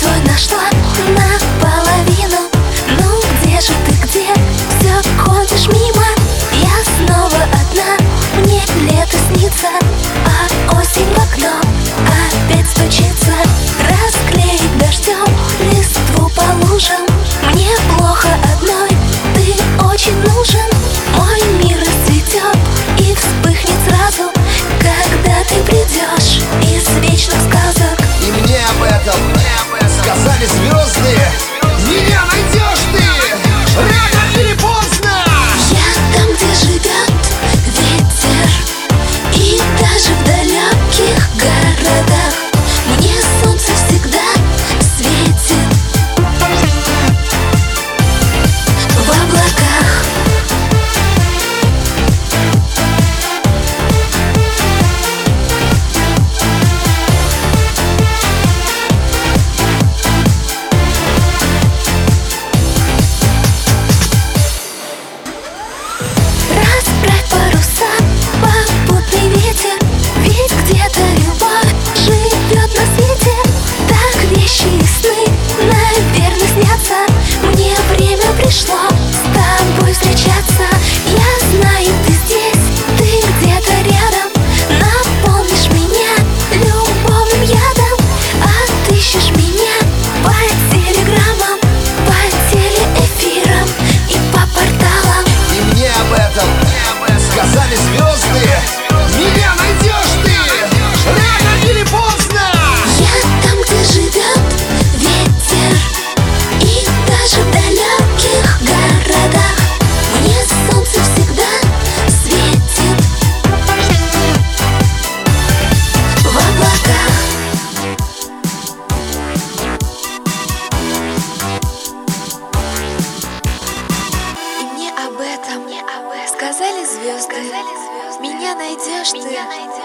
твой нашла наполовину. Ну где же ты, где? Все ходишь мимо. Я снова одна, мне лето снится, а осень в окно опять стучится. Расклеить дождем листву по лужам. Мне плохо одной, ты очень нужен. Мой мир расцветет и вспыхнет сразу, когда ты придешь из вечных сказок. И мне об этом сказали звезды. Меня найдешь ты рано или поздно. Я там, где живет ветер, и даже в далеких городах мне солнце всегда светит в облаках. Расправь паруса, попутный ветер, ведь где-то любовь живет на свете. Так вещи и сны, наверное, снятся. Мне время пришло с тобой встречаться. Я знаю, ты здесь, ты где-то рядом. Наполнишь меня любовным ядом. Отыщешь меня по телеграммам, по телеэфирам и по порталам. И мне об этом сказали звезды. Меня найдешь ты рано или поздно. Я там, где живет ветер, и даже в далеких городах мне солнце всегда светит в облаках. И мне об этом сказали звезды. Меня найдешь ты